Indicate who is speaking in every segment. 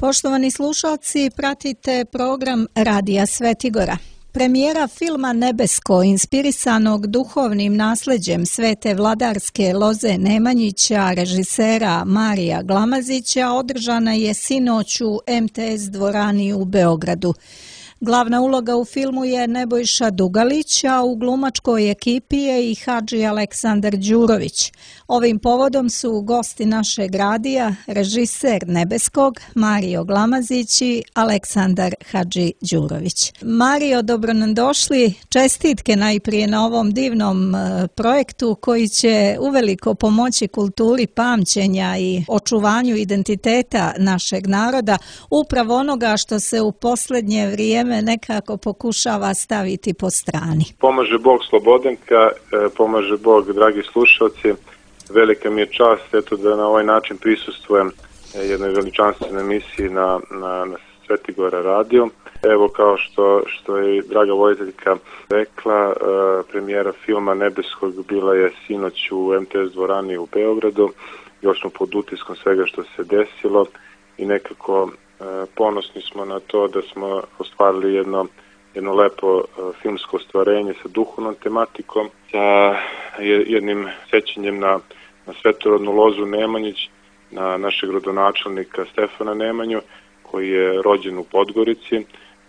Speaker 1: Poštovani slušalci, pratite program Radija Svetigora. Premijera filma Nebesko, inspirisanog duhovnim nasljeđem svete vladarske Loze Nemanjića, režisera Marija Glamazića, održana je sinoć u MTS dvorani u Beogradu. Glavna uloga u filmu je Nebojša Dugalić, a u glumačkoj ekipi je i Hadži Aleksandar Đurović. Ovim povodom su gosti našeg radija režiser Nebeskog, Mario Glamazić i Aleksandar Hadži Đurović. Mario, dobro nam došli. Čestitke najprije na ovom divnom projektu koji će uveliko pomoći kulturi pamćenja i očuvanju identiteta našeg naroda, upravo onoga što se u posljednje vrijeme nekako pokušava staviti po strani.
Speaker 2: Pomaže Bog Slobodanka, pomaže Bog, dragi slušalci. Velika mi je čast da na ovaj način prisustvujem jednoj veličanstvenoj emisiji na Svetigora radio. Evo, kao što je draga voditeljka rekla, premijera filma Nebeskog bila je sinoć u MTS dvorani u Beogradu. Još smo pod utiskom svega što se desilo i nekako ponosni smo na to da smo ostvarili jedno lepo filmsko ostvarenje sa duhovnom tematikom, sa jednim sećanjem na svetorodnu Lozu Nemanjić, na našeg rodonačelnika Stefana Nemanju, koji je rođen u Podgorici,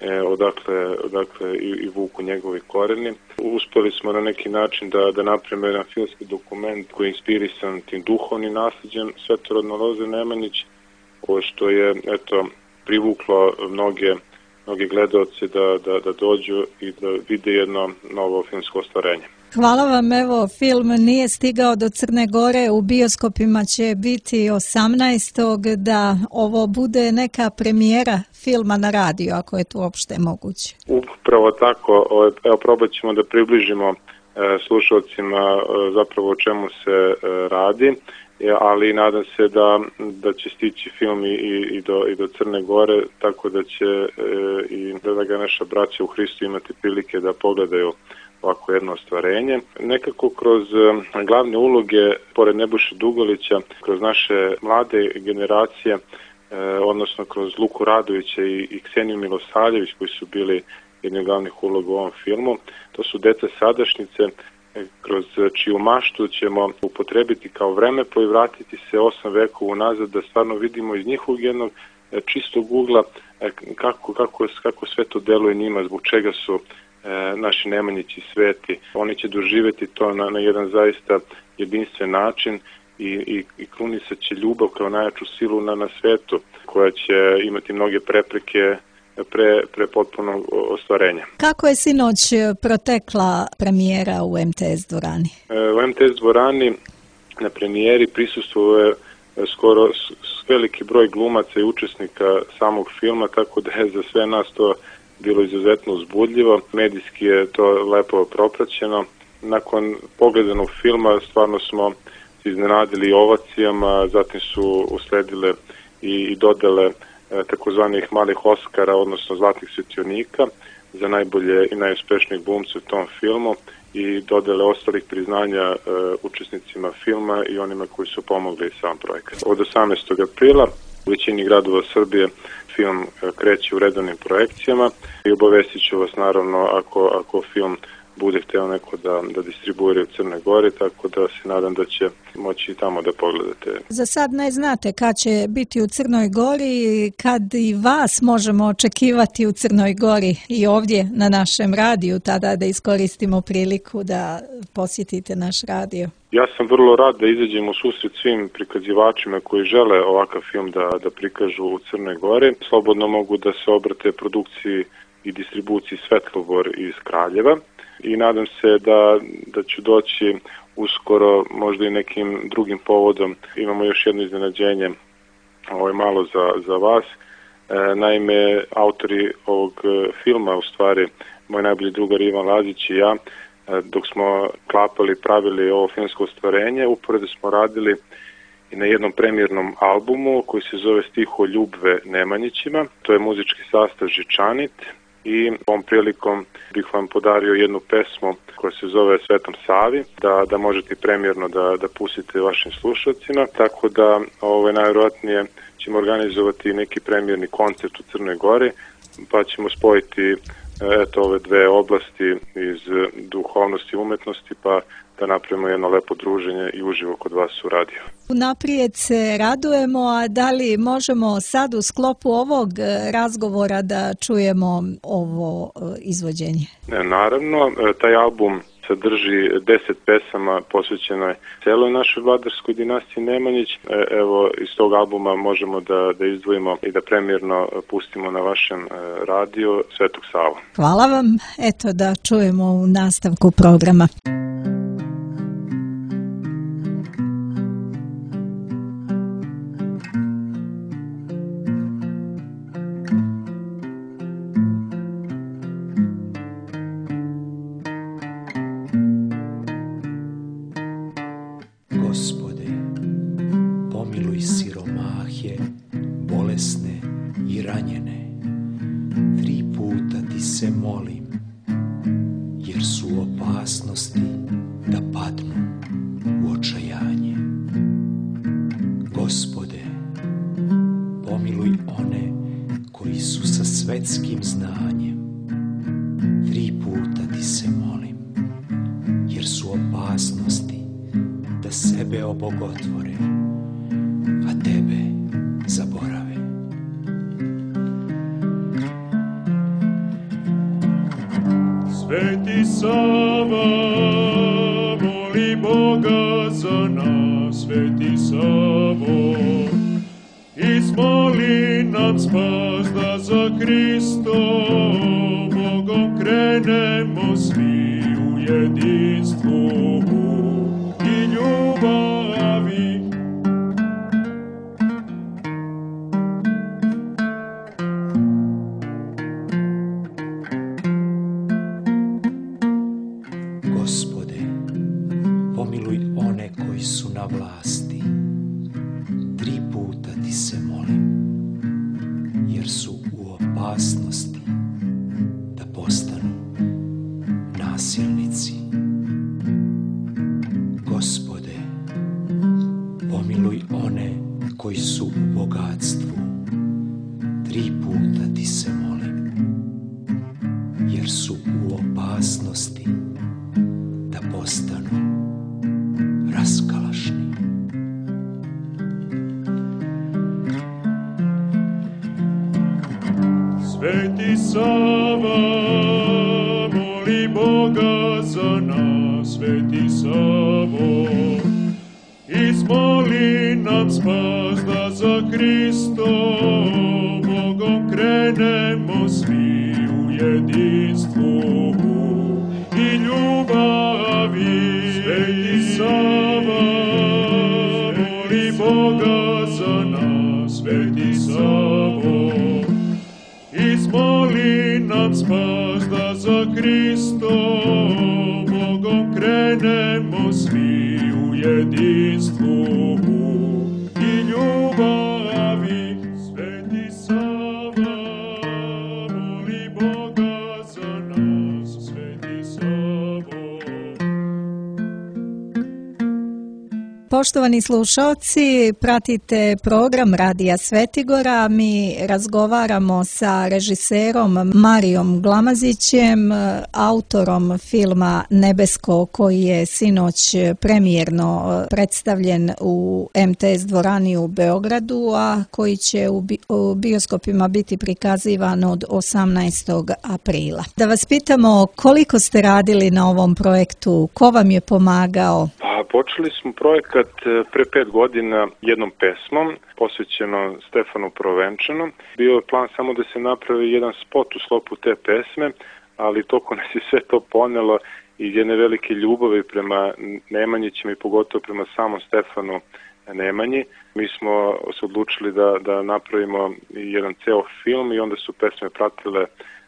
Speaker 2: odakle i vuku njegovi koreni. Uspeli smo na neki način da napravimo jedan filmski dokument koji je inspirisan tim duhovnim nasljeđem svetorodne Loze Nemanjić, što je privuklo mnoge gledaoce da dođu i da vide jedno novo filmsko ostvarenje.
Speaker 1: Hvala vam, evo, film nije stigao do Crne Gore, u bioskopima će biti 18. da ovo bude neka premijera filma na radiju, ako je to uopšte moguće.
Speaker 2: Upravo tako, evo probat ćemo da približimo slušalcima zapravo o čemu se radi, ali nadam se da će stići film i do Crne Gore, tako da će i da naša braća u Hristu imati prilike da pogledaju ovako jedno ostvarenje. Nekako kroz glavne uloge, pored Nebojše Dugalića, kroz naše mlade generacije, odnosno kroz Luku Radovića i Kseniju Milosavljević, koji su bili jedni od glavnih uloga u ovom filmu, to su deca sadašnjice, kroz čiju maštu ćemo upotrebiti kao vremeplov i vratiti se 8 vekova unazad, da stvarno vidimo iz njihovog jednog čistog ugla kako sve to deluje njima, zbog čega su naši Nemanjići sveti. Oni će doživjeti to na jedan zaista jedinstven način i krunisat će ljubav kao najjaču silu na svetu, koja će imati mnoge prepreke pre potpunog ostvarenja.
Speaker 1: Kako je sinoć protekla premijera u MTS dvorani?
Speaker 2: U MTS dvorani na premijeri prisustvuje skoro veliki broj glumaca i učesnika samog filma, tako da je za sve nas to bilo izuzetno uzbudljivo. Medijski je to lepo propraćeno. Nakon pogledanog filma stvarno smo se iznenadili ovacijama, zatim su usledile i dodele takozvanih malih Oskara, odnosno zlatnih svetionika za najbolje i najuspešnijeg glumca u tom filmu i dodele ostalih priznanja učesnicima filma i onima koji su pomogli sam projekat. Od 18. aprila u većini gradova Srbije film kreće u redovnim projekcijama i obavestit ću vas naravno ako film bude hteo neko da distribuira u Crnoj Gori, tako da se nadam da će moći i tamo da pogledate.
Speaker 1: Za sad ne znate kad će biti u Crnoj Gori, kad i vas možemo očekivati u Crnoj Gori i ovdje na našem radiju, tada da iskoristimo priliku da posjetite naš radio.
Speaker 2: Ja sam vrlo rad da izađem u susret svim prikazivačima koji žele ovakav film da prikažu u Crnoj Gori. Slobodno mogu da se obrate produkciji i distribuciji Svetlogor iz Kraljeva i nadam se da ću doći uskoro, možda i nekim drugim povodom. Imamo još jedno iznenađenje, ovo je malo za vas. Naime, autori ovog filma, u stvari moj najbolji drugar Ivan Lazić i ja, dok smo pravili ovo filmsko ostvarenje, uporedo smo radili i na jednom premijernom albumu koji se zove Stiholjubve Nemanjićima. To je muzički sastav Žičanit i ovom prilikom bih vam podario jednu pesmu koja se zove Svetom Savi, da možete premijerno da pustite vašim slušalcima, tako da najvjerojatnije ćemo organizovati neki premijerni koncert u Crnoj Gori, pa ćemo spojiti ove dve oblasti iz duhovnosti i umetnosti, pa da napravimo jedno lepo druženje i uživo kod vas u radiju.
Speaker 1: Naprijed se radujemo, a da li možemo sad u sklopu ovog razgovora da čujemo ovo izvođenje?
Speaker 2: Naravno, taj album sadrži 10 pesama posvećeno celoj našoj vladarskoj dinastiji Nemanjić. Evo, iz tog albuma možemo da izdvojimo i da premijerno pustimo na vašem radiju Svetog Savu.
Speaker 1: Hvala vam. Eto da čujemo u nastavku programa.
Speaker 3: Gospode, pomiluj siromahe, bolesne i ranjene. 3 puta ti se molim, jer su u opasnosti da padnu u očajanje. Gospode, pomiluj one koji su sa svetskim znanjem. 3 puta ti se molim, jer su u opasnosti da sebe obogotvore, a tebe zaborave.
Speaker 4: Sveti Sava, moli Boga za nas. Sveti Savo, izmoli nam spas da za Hristom Bogom krenemo svi u jedinstvu i ljubavi.
Speaker 3: Gospode, pomiluj one koji su na vlasti. 3 puta ti se molim, jer su u opasnosti da postanu nasilnici. Gospode, pomiluj one koji su u bogatstvu. 3 puta ti se molim, jer su u opasnosti da postanu raskalašni.
Speaker 4: Sveti Sava, moli Boga za nas. Sveti Savo, izmoli nam spas da za Hristom Bogom krenemo svi u jedinstvu i ljubavi. Sveti Sava, moli Boga za nas. Sveti Savo, izmoli nam spas da za Hristom Bogom krenemo svi u jedinstvu i ljubavi. Sveti Sava, moli Boga za nas. Sveti Savo.
Speaker 1: Poštovani slušalci, pratite program Radija Svetigora. Mi razgovaramo sa režiserom Marijom Glamazićem, autorom filma Nebesko, koji je sinoć premijerno predstavljen u MTS dvorani u Beogradu, a koji će u bioskopima biti prikazivan od 18. aprila. Da vas pitamo, koliko ste radili na ovom projektu, ko vam je pomagao?
Speaker 2: Počeli smo projekat pre 5 godina jednom pesmom posvećeno Stefanu Prvenčanu. Bio je plan samo da se napravi jedan spot u sklopu te pesme, ali toliko nas je sve to ponelo i jedne velike ljubavi prema Nemanjićima i pogotovo prema samom Stefanu Nemanji. Mi smo se odlučili da napravimo jedan ceo film i onda su pesme pratile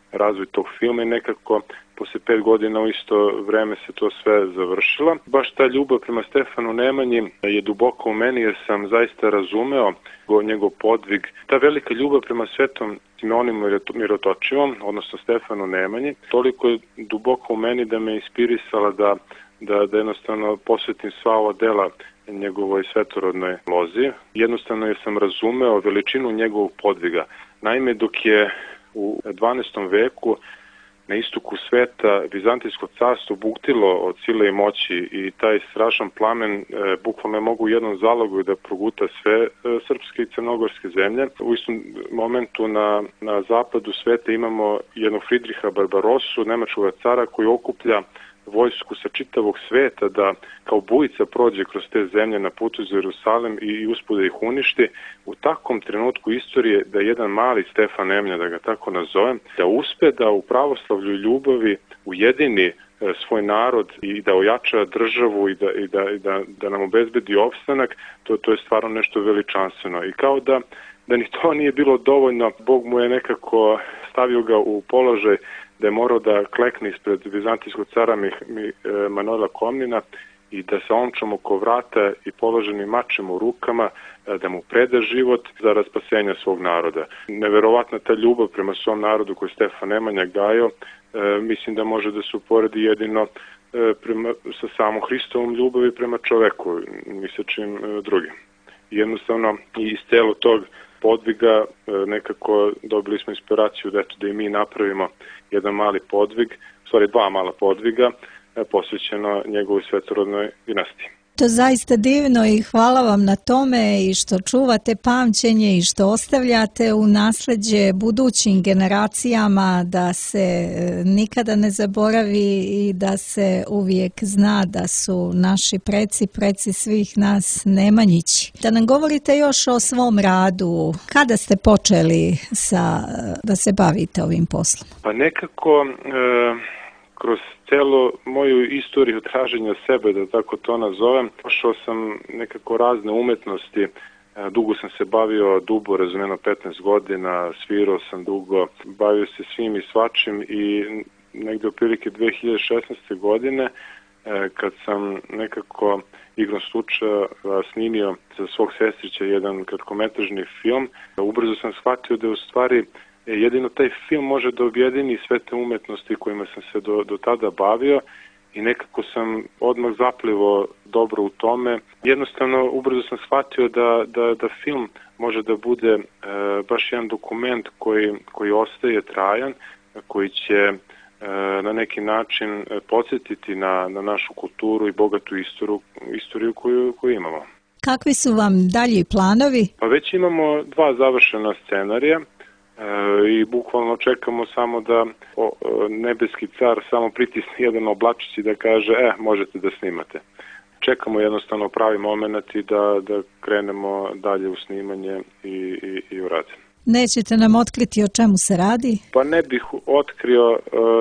Speaker 2: razvoj tog filma i nekako posle 5 godina u isto vreme se to sve završilo. Baš ta ljubav prema Stefanu Nemanji je duboko u meni jer sam zaista razumeo njegov podvig. Ta velika ljubav prema Svetom Simeonu Mirotočivom, odnosno Stefanu Nemanji, toliko je duboko u meni da me inspirisala da jednostavno posvetim sva ova dela njegovoj svetorodnoj lozi. Jednostavno sam razumeo veličinu njegovog podviga. Naime, dok je u 12. veku na istoku sveta Vizantijsko carstvo buktilo od sile i moći i taj strašan plamen bukvalno je mogu u jednom zalogu da proguta sve srpske i crnogorske zemlje. U istom momentu na zapadu sveta imamo jednog Fridriha Barbarosu, nemačkog cara koji okuplja vojsku sa čitavog sveta da kao bujica prođe kroz te zemlje na putu za Jerusalim i uspude ih uništi. U takvom trenutku istorije da jedan mali Stefan Nemanja, da ga tako nazovem, da uspe da u pravoslavlju i ljubavi ujedini svoj narod i da ojača državu i da nam obezbedi opstanak, to je stvarno nešto veličanstveno. I kao da ni to nije bilo dovoljno, Bog mu je nekako stavio ga u položaj da je morao da klekne ispred vizantijskog cara Manuela Komnina i da sa omčom oko vrata i položenim mačem u rukama da mu preda život za raspasenje svog naroda. Neverovatna ta ljubav prema svom narodu koju Stefan Nemanja gajio, mislim da može da se uporedi jedino sa samom Hristovom ljubavi prema čoveku, ni sa čim drugim. Jednostavno, iz celog tog podviga nekako dobili smo inspiraciju da i mi napravimo jedan mali podvig, u stvari 2 mala podviga posvećeno njegovoj svetorodnoj dinastiji.
Speaker 1: To zaista divno i hvala vam na tome i što čuvate pamćenje i što ostavljate u nasleđe budućim generacijama da se nikada ne zaboravi i da se uvijek zna da su naši preci svih nas Nemanjići. Da nam govorite još o svom radu, kada ste počeli da se bavite ovim poslom?
Speaker 2: Pa nekako kroz celu moju istoriju traženja sebe, da tako to nazovem, pošao sam nekako razne umetnosti. Dugo sam se bavio dubo, razumeno 15 godina, svirao sam dugo, bavio se svim i svačim i negde otprilike 2016. godine kad sam nekako igrom slučaja snimio za svog sestrića jedan kratkometražni film, ubrzo sam shvatio da je u stvari jedino taj film može da objedini sve te umetnosti kojima sam se do tada bavio i nekako sam odmah zaplivo dobro u tome. Jednostavno, ubrzo sam shvatio da film može da bude baš jedan dokument koji ostaje trajan, koji će na neki način podsjetiti na našu kulturu i bogatu istoriju koju imamo.
Speaker 1: Kakvi su vam dalji planovi?
Speaker 2: Pa već imamo 2 završena scenarija. I bukvalno čekamo samo da nebeski car samo pritisne jedan oblačić i da kaže možete da snimate. Čekamo jednostavno pravi moment i da krenemo dalje u snimanje i u rad.
Speaker 1: Nećete nam otkriti o čemu se radi?
Speaker 2: Pa ne bih otkrio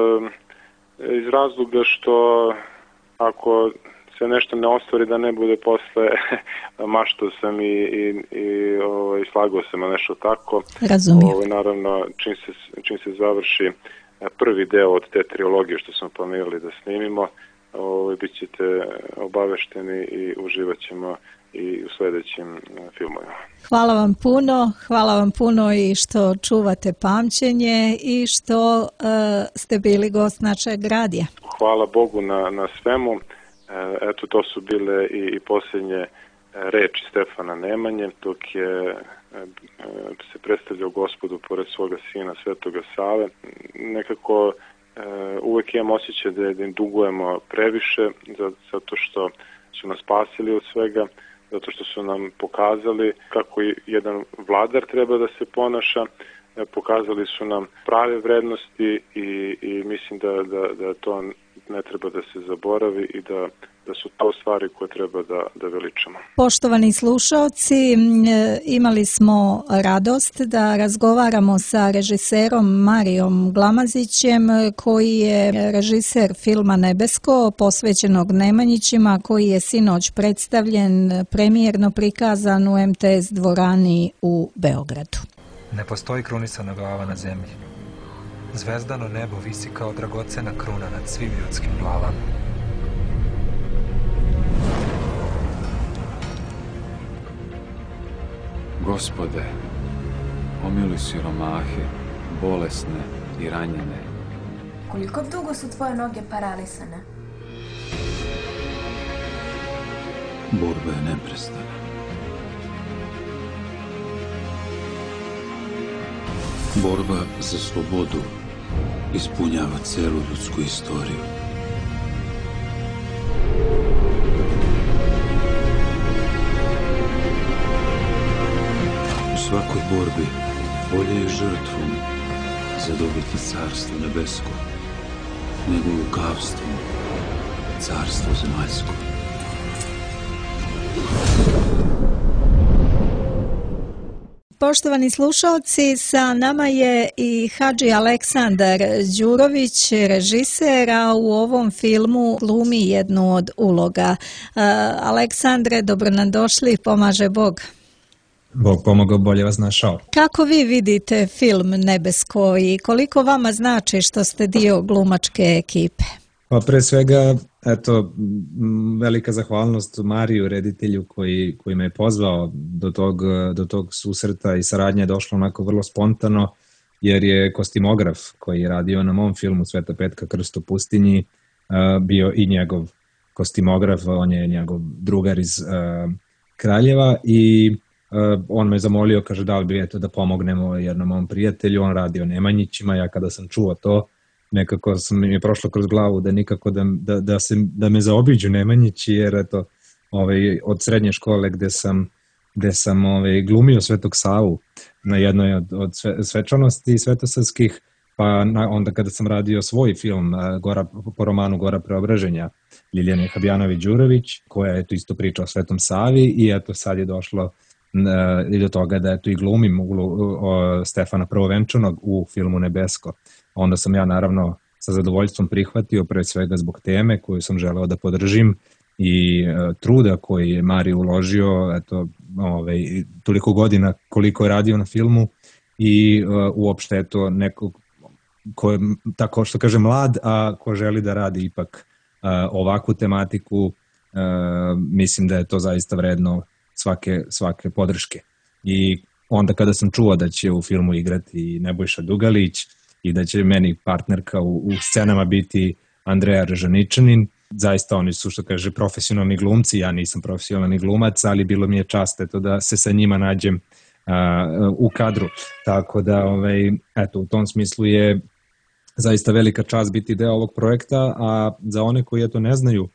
Speaker 2: iz razloga što ako se nešto ne ostvari da ne bude posle maštao sam i slagao sam na nešto tako.
Speaker 1: Razumijem.
Speaker 2: Naravno, čim se završi prvi deo od te trilogije što smo planirali da snimimo, bit ćete obavešteni i uživat ćemo i u sledećim filmovima.
Speaker 1: Hvala vam puno i što čuvate pamćenje i što ste bili gost našeg radija.
Speaker 2: Hvala Bogu na svemu. Eto, to su bile i posljednje reči Stefana Nemanje, dok je se predstavljao Gospodu pored svoga sina Svetoga Save. Nekako uvek imam osjećaj da im dugujemo previše, zato što su nas spasili od svega, zato što su nam pokazali kako jedan vladar treba da se ponaša, pokazali su nam prave vrednosti i mislim da to ne treba da se zaboravi i da su to stvari koje treba da veličamo.
Speaker 1: Poštovani slušaoci, imali smo radost da razgovaramo sa režiserom Marijom Glamazićem, koji je režiser filma Nebesko, posvećenog Nemanjićima, koji je sinoć predstavljen, premijerno prikazan u MTS dvorani u Beogradu.
Speaker 5: Ne postoji krunisana glava na zemlji. Zvezdano nebo visi kao dragocena kruna nad svim ljudskim glavama.
Speaker 6: Gospode, pomiluj siromahe, bolesne i ranjene.
Speaker 7: Koliko dugo su tvoje noge paralisane?
Speaker 6: Borba je neprestana. Borba za slobodu ispunjava celu ljudsku istoriju. U svakoj borbi bolje je žrtvom zadobiti carstvo nebesko, nego lukavstvom carstvo zemaljsko.
Speaker 1: Poštovani slušalci, sa nama je i Hadži Aleksandar Đurović, režiser, a u ovom filmu glumi jednu od uloga. Aleksandre, dobro nam došli, pomaže Bog.
Speaker 8: Bog pomogao, bolje vas našao.
Speaker 1: Kako vi vidite film Nebesko i koliko vama znači što ste dio glumačke ekipe?
Speaker 8: Pa pre svega, eto, velika zahvalnost Mariju, reditelju koji me je pozvao do tog susreta i saradnja je došla onako vrlo spontano, jer je kostimograf koji je radio na mom filmu Sveta Petka Krst u pustinji bio i njegov kostimograf, on je njegov drugar iz Kraljeva i on me zamolio, kaže da li bi eto da pomognemo jednom mom prijatelju, on radi o Nemanjićima, ja kada sam čuo to, nekako mi je prošlo kroz glavu da nikako da me zaobiđu Nemanjići, jer eto, od srednje škole gde sam glumio Svetog Savu na jednoj od svečanosti svetosavskih, pa onda kada sam radio svoj film po romanu Gora preobraženja Ljiljane Habjanović-Đurović, koja je to isto priča o Svetom Savi i eto sad je došlo i do toga da eto i glumim Stefana Prvovenčanog u filmu Nebesko. Onda sam ja naravno sa zadovoljstvom prihvatio, pre svega zbog teme koju sam želeo da podržim i truda koji je Mari uložio, eto, toliko godina koliko je radio na filmu i uopšte eto nekog ko je, tako što kaže, mlad, a ko želi da radi ipak ovakvu tematiku, mislim da je to zaista vredno svake podrške. I onda kada sam čuo da će u filmu igrati Nebojša Dugalić i da će meni partnerka u scenama biti Andreja Režaničanin, zaista oni su, što kaže, profesionalni glumci, ja nisam profesionalni glumac, ali bilo mi je čast eto, da se sa njima nađem u kadru. Tako da, eto, u tom smislu je zaista velika čast biti deo ovog projekta, a za one koji eto ne znaju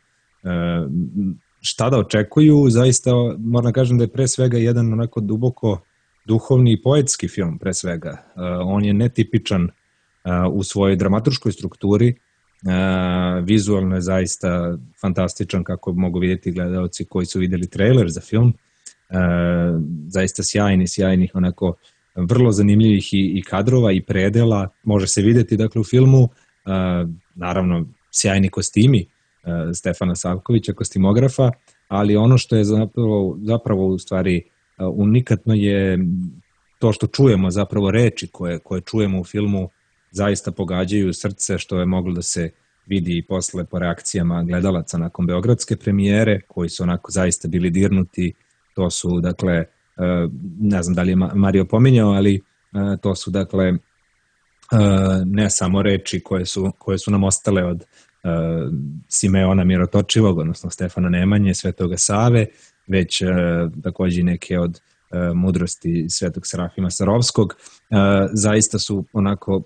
Speaker 8: šta da očekuju, zaista moram kažem da je pre svega jedan onako duboko duhovni i poetski film pre svega. On je netipičan u svojoj dramaturškoj strukturi, vizualno je zaista fantastičan, kako mogu vidjeti gledalci koji su videli trailer za film, zaista sjajnih onako vrlo zanimljivih i kadrova i predela, može se vidjeti dakle u filmu, naravno sjajni kostimi Stefana Savkovića, kostimografa, ali ono što je zapravo u stvari unikatno je to što čujemo, zapravo reči koje čujemo u filmu zaista pogađaju srce, što je moglo da se vidi i posle po reakcijama gledalaca nakon beogradske premijere, koji su onako zaista bili dirnuti. To su, dakle, ne znam da li je Mario pominjao, ali to su, dakle, ne samo reči koje su nam ostale od Simeona Mirotočivog, odnosno Stefana Nemanje, Svetoga Save, već takođe neke od mudrosti Svetog Serafima Sarovskog. Zaista su onako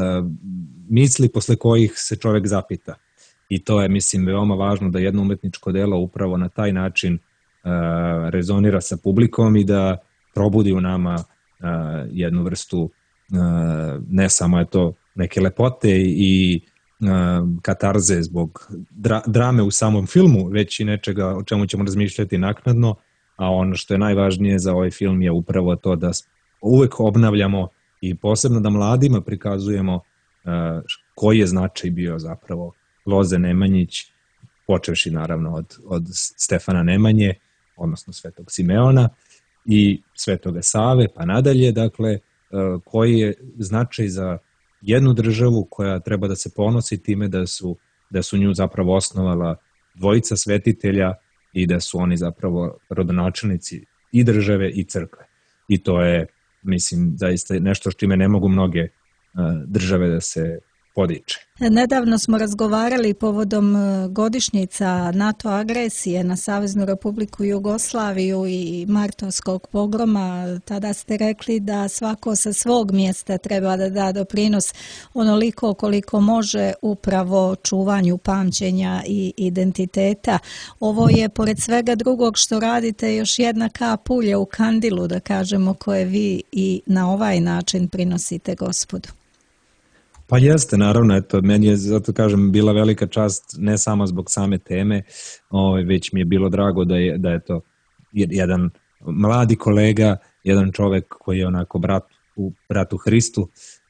Speaker 8: misli posle kojih se čovek zapita. I to je, mislim, veoma važno da jedno umetničko delo upravo na taj način rezonira sa publikom i da probudi u nama jednu vrstu ne samo je to neke lepote i katarze zbog drame u samom filmu, već i nečega o čemu ćemo razmišljati naknadno, a ono što je najvažnije za ovaj film je upravo to da uvek obnavljamo i posebno da mladima prikazujemo koji je značaj bio zapravo Loze Nemanjić, počevši naravno od Stefana Nemanje, odnosno Svetog Simeona i Svetoga Save, pa nadalje, dakle, koji je značaj za jednu državu koja treba da se ponosi time da su nju zapravo osnovala dvojica svetitelja i da su oni zapravo rodonačelnici i države i crkve. I to je, mislim, zaista nešto s čime ne mogu mnoge države da se podiče.
Speaker 1: Nedavno smo razgovarali povodom godišnjica NATO agresije na Saveznu Republiku Jugoslaviju i martovskog pogroma. Tada ste rekli da svako sa svog mjesta treba da da doprinos onoliko koliko može upravo čuvanju pamćenja i identiteta. Ovo je, pored svega drugog što radite, još jedna kap ulja u kandilu, da kažemo, koje vi i na ovaj način prinosite Gospodu.
Speaker 8: Pa jeste, naravno, eto, meni je, zato kažem, bila velika čast ne samo zbog same teme, već mi je bilo drago da je to jedan mladi kolega, jedan čovek koji je onako brat u Hristu,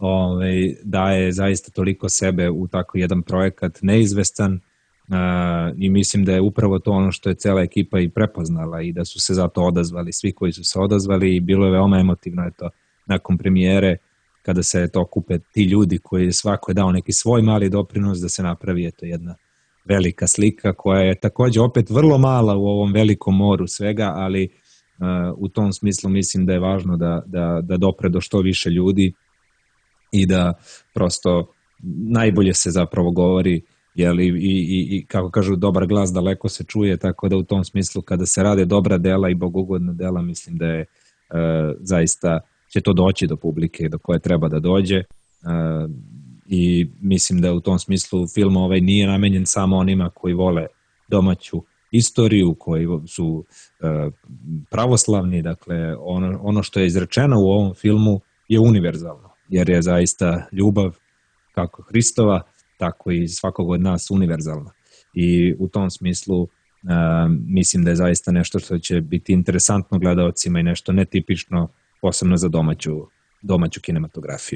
Speaker 8: daje zaista toliko sebe u tako jedan projekat neizvestan i mislim da je upravo to ono što je cela ekipa i prepoznala i da su se zato odazvali, svi koji su se odazvali i bilo je veoma emotivno, eto, nakon premijere, kada se okupe ti ljudi koji svako je dao neki svoj mali doprinos da se napravi jedna velika slika koja je takođe opet vrlo mala u ovom velikom moru svega, ali u tom smislu mislim da je važno da dopre do što više ljudi i da prosto najbolje se zapravo govori, i kako kažu, dobar glas daleko se čuje, tako da u tom smislu kada se rade dobra dela i bogugodna dela, mislim da je zaista će to doći do publike do koje treba da dođe i mislim da u tom smislu film nije namenjen samo onima koji vole domaću istoriju, koji su pravoslavni, dakle ono što je izrečeno u ovom filmu je univerzalno, jer je zaista ljubav kako Hristova, tako i svakog od nas univerzalna i u tom smislu mislim da je zaista nešto što će biti interesantno gledaocima i nešto netipično posebno za domaću kinematografiju.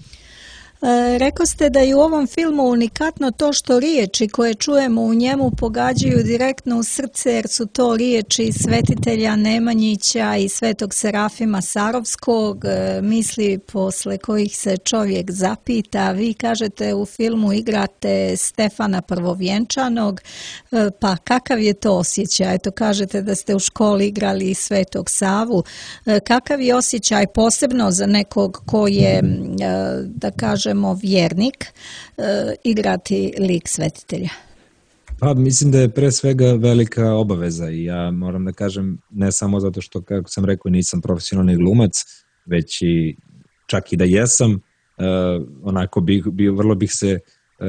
Speaker 1: Rekao ste da je u ovom filmu unikatno to što riječi koje čujemo u njemu pogađaju direktno u srce, jer su to riječi svetitelja Nemanjića i svetog Serafima Sarovskog, misli posle kojih se čovjek zapita. Vi kažete u filmu igrate Stefana Prvovjenčanog, pa kakav je to osjećaj? Eto, kažete da ste u školi igrali svetog Savu. Kakav je osjećaj posebno za nekog ko je, da kažemo, vjernik, igrati lik svetitelja?
Speaker 8: Pa mislim da je pre svega velika obaveza i ja moram da kažem ne samo zato što, kako sam rekao, nisam profesionalni glumac, već i čak i da jesam, onako vrlo bih se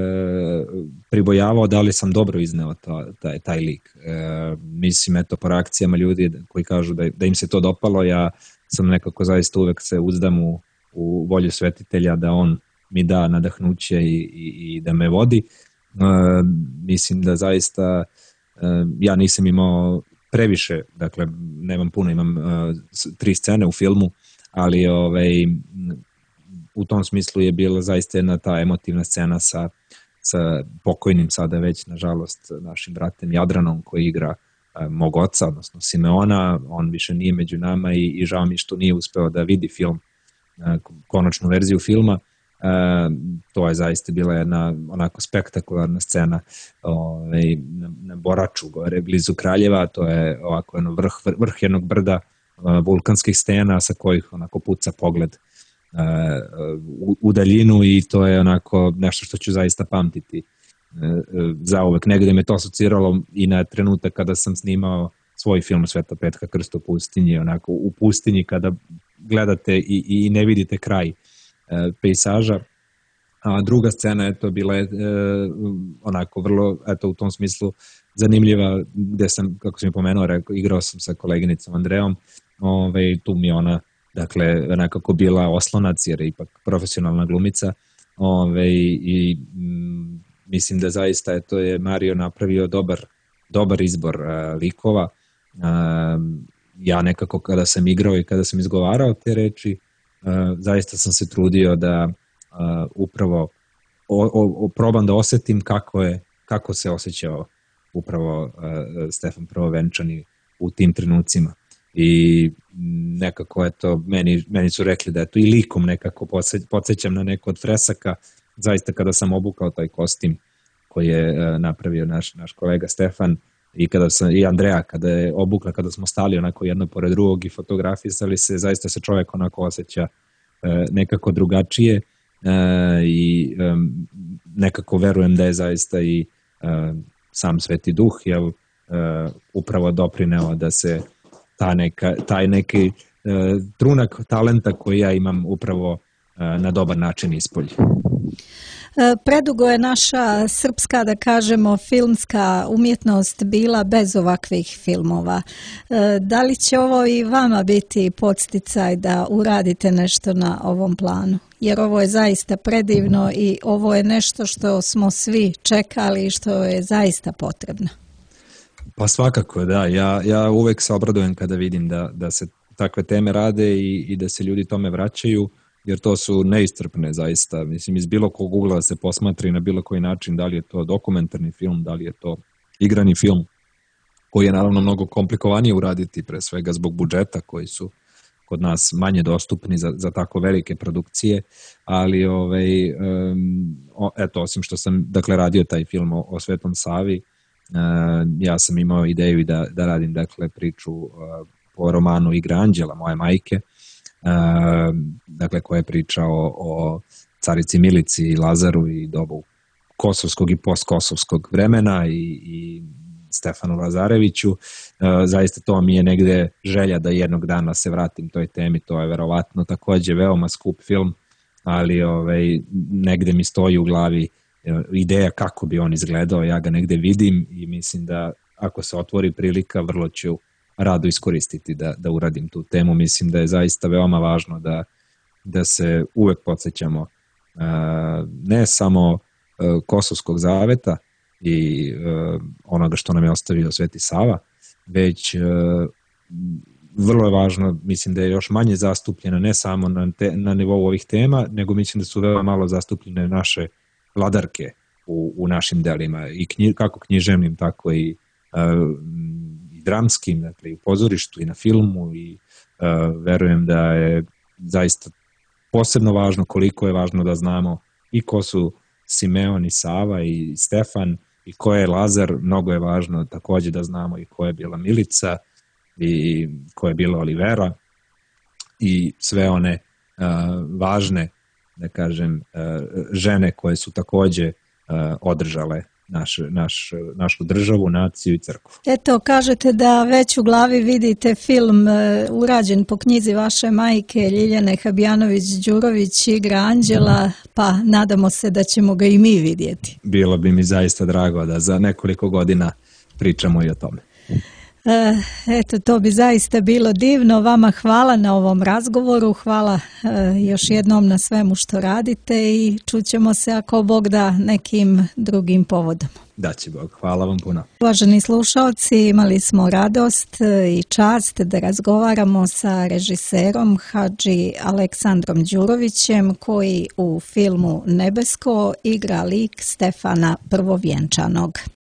Speaker 8: pribojavao da li sam dobro izneo taj lik. Mislim, eto, po reakcijama ljudi koji kažu da im se to dopalo, ja sam nekako zaista uvek se uzdam u volju svetitelja da on mi da nadahnuće i da me vodi. Mislim da zaista ja nisam imao previše, dakle nemam puno, imam 3 scene u filmu, ali u tom smislu je bila zaista jedna ta emotivna scena sa pokojnim sada već, nažalost, našim bratem Jadranom koji igra mog oca, odnosno Simeona. On više nije među nama i žao mi što nije uspeo da vidi film, konačnu verziju filma. To je zaista bila jedna onako spektakularna scena na Boraču, gore blizu Kraljeva. To je ovako vrh jednog brda vulkanskih stena sa kojih onako puca pogled u daljinu i to je onako nešto što ću zaista pamtiti zauvek. Negde me to asociralo i na trenutak kada sam snimao svoj film Sveta Petka, Krst u pustinji, onako u pustinji kada gledate i ne vidite kraj pejsaža. A druga scena je to bila onako vrlo, eto, u tom smislu zanimljiva, gde sam, kako sam mi pomenuo, igrao sam sa koleginicom Andreom, tu mi je ona, dakle, nekako bila oslonac, jer je ipak profesionalna glumica, i mislim da zaista je Mario napravio dobar izbor likova. Ja nekako kada sam igrao i kada sam izgovarao te reči, zaista sam se trudio da upravo probam da osetim kako se osjećao upravo Stefan Prvovenčani u tim trenucima. i nekako eto, meni su rekli da eto i likom nekako podsjećam na neko od fresaka, zaista kada sam obukao taj kostim koji je napravio naš kolega Stefan i Andreja kada je obukla, kada smo stali onako jedno pored drugog i fotografisali se, zaista se čovjek onako osjeća nekako drugačije i nekako verujem da je zaista i sam Sveti Duh upravo doprineo da se taj neki trunak talenta koji ja imam upravo na dobar način ispolji.
Speaker 1: Predugo je naša srpska, da kažemo, filmska umjetnost bila bez ovakvih filmova. Da li će ovo i vama biti podsticaj da uradite nešto na ovom planu? Jer ovo je zaista predivno i ovo je nešto što smo svi čekali i što je zaista potrebno.
Speaker 8: Pa svakako, da. Ja uvek se obradujem kada vidim da se takve teme rade i da se ljudi tome vraćaju, jer to su neiscrpne zaista. Mislim, iz bilo kog ugla se posmatri na bilo koji način, da li je to dokumentarni film, da li je to igrani film, koji je naravno mnogo komplikovanije uraditi, pre svega zbog budžeta koji su kod nas manje dostupni za tako velike produkcije, ali eto, osim što sam radio taj film o Svetom Savi, ja sam imao ideju da radim priču po romanu Igra anđela moje majke, koja je priča o carici Milici, Lazaru i dobu kosovskog i postkosovskog vremena i Stefanu Lazareviću. Zaista to mi je negde želja da jednog dana se vratim toj temi, to je verovatno takođe veoma skup film, ali negde mi stoji u glavi ideja kako bi on izgledao, ja ga negde vidim i mislim da ako se otvori prilika, vrlo ću rado iskoristiti da uradim tu temu. Mislim da je zaista veoma važno da se uvek podsjećamo ne samo Kosovskog zaveta i onoga što nam je ostavio Sveti Sava, već vrlo je važno, mislim da je još manje zastupljena ne samo na nivou ovih tema, nego mislim da su veoma malo zastupljene naše vladarke u našim delima, i kako književnim, tako i dramskim, dakle i u pozorištu i na filmu, i verujem da je zaista posebno važno koliko je važno da znamo i ko su Simeon i Sava i Stefan i ko je Lazar. Mnogo je važno takođe da znamo i ko je bila Milica i ko je bila Olivera i sve one važne, da kažem, žene koje su takođe održale našu državu, naciju i crkvu.
Speaker 1: Eto, kažete da već u glavi vidite film urađen po knjizi vaše majke Ljiljane Habijanović-Đurović, Igra anđela, pa nadamo se da ćemo ga i mi vidjeti.
Speaker 8: Bilo bi mi zaista drago da za nekoliko godina pričamo i o tome.
Speaker 1: Eto, to bi zaista bilo divno. Vama hvala na ovom razgovoru, hvala još jednom na svemu što radite i čućemo se ako Bog da nekim drugim povodom.
Speaker 8: Daće Bog, hvala vam puno.
Speaker 1: Uvaženi slušalci, imali smo radost i čast da razgovaramo sa režiserom Hadži Aleksandrom Đurovićem, koji u filmu Nebesko igra lik Stefana Prvovjenčanog.